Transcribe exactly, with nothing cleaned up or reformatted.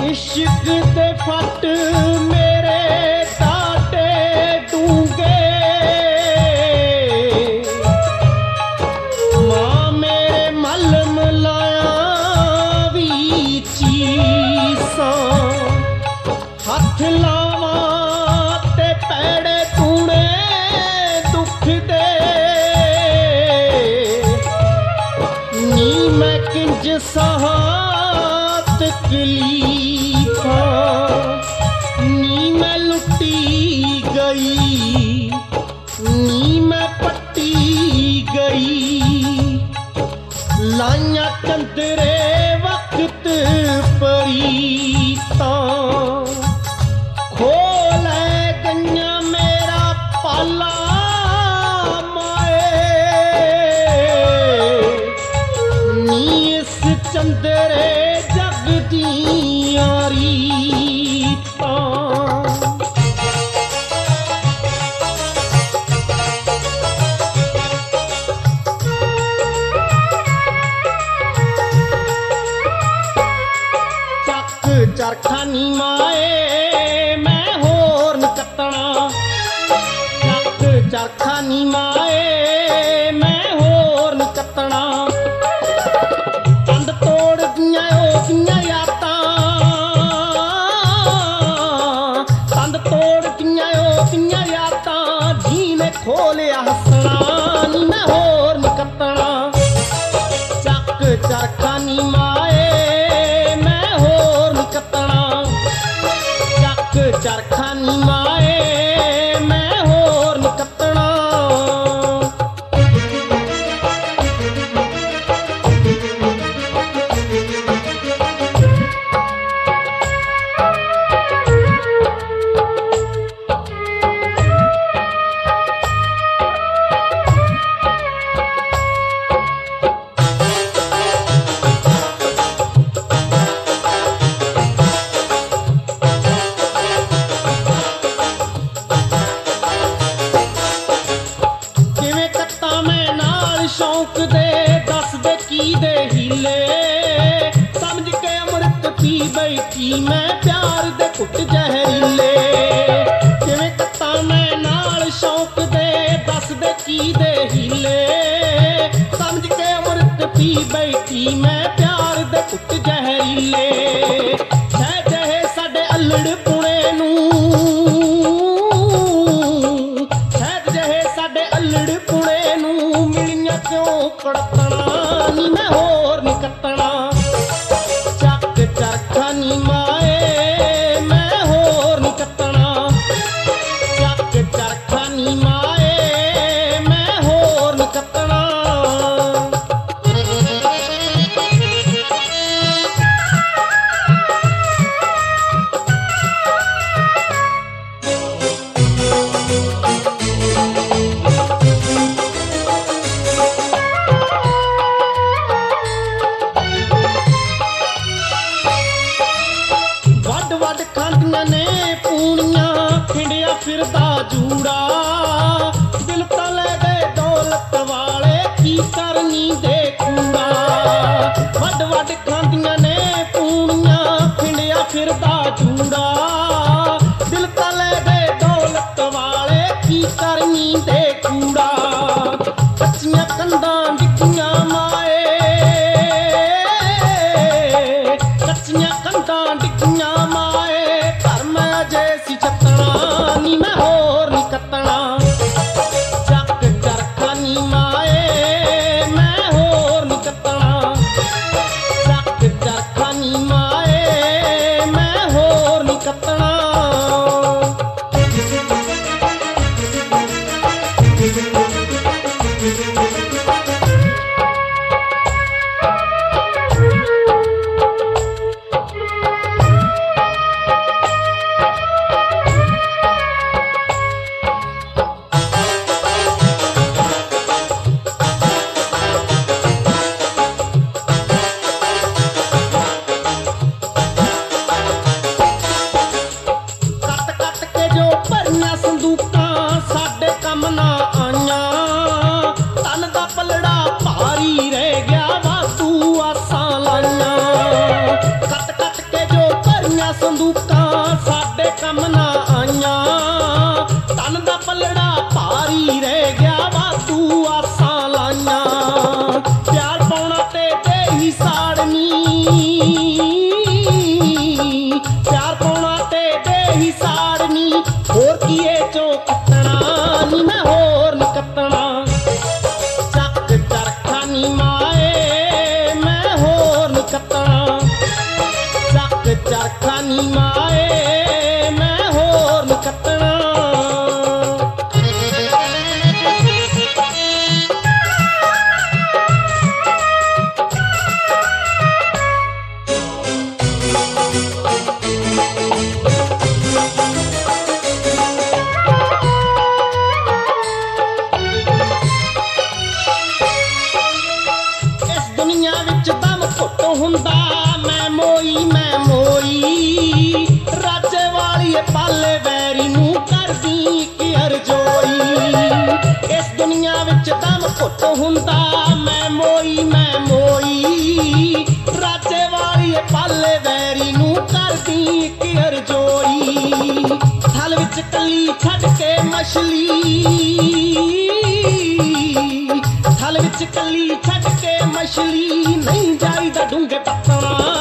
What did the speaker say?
इश्क दे फट मेरे काटे डूंगे, मां मेरे मलम लाया भी चीसा, हथ लावा ते पैड़े तूने दुख दे, नी मैं किंज सहा तकलीफा, नी मैं लुटी गई, नी मैं पट्टी गई, लाइया चंदरे वक्त परीता, खोल गइया मेरा पाला माए, नी इस चंदरे चरखा नी माए मैं होर न कत्तना, चक चरखा नी माए मैं होर न कत्तना, कंध तोड़ दियां ओ दियां यातां, कंध तोड़ दियां ओ दियां यातां, जी ने खोलिया हसना नी मैं होर न कत्तना, चक चरखा नी माए चरखा नी माए मैं होर न कत्तना। शौक दे दस दे की दे हीले, समझ के अमृत पी बैठी मैं प्यार दे कुट जहरीले, किवें कत्ता मैं नाल शौक दे दस दे की दे हीले, समझ के अमृत पी बैठी मैं प्यार दे कुट जहरीले, सह जहे साडे अल्लड़ पुणे नूं, सह जहे साडे अल्लड़ पुणे नूं मिलियां क्यों कड़तना नी मैं होर नी कत्तना, चक चरखा नी माए मैं होर नी कत्तना, चक चरखा नी माए मैं होर नी कत्तना। ਵਿੱਚ ਦਮ ਘੁੱਟ ਹੁੰਦਾ, ਮੈਂ ਮੋਈ ਮੈਂ ਮੋਈ ਰਾਜੇ ਵਾਲੀਏ ਪਾਲੇ ਵੈਰੀ ਨੂੰ ਕਰਦੀ ਕਿ ਅਰਜ਼ੋਈ। ਇਸ ਦੁਨੀਆ ਵਿੱਚ ਦਮ ਘੁੱਟ ਹੁੰਦਾ, ਮੈਂ ਮੋਈ ਮੈਂ ਮੋਈ ਰਾਜੇ ਵਾਲੀਏ ਪਾਲੇ ਵੈਰੀ ਨੂੰ ਕਰਦੀ ਕਿ ਅਰਜ਼ੋਈ। ਥਲ ਵਿੱਚ ਕੱਲੀ ਛੱਡ ਕੇ ਮਛਲੀ, ਥਲ ਵਿੱਚ ਕੱਲੀ ਛੱਡ ਕੇ ਮਛਲੀ ਨਹੀਂ ਜਾਈਦਾ ਡੂੰਘੇ ਪੱਤਣਾ।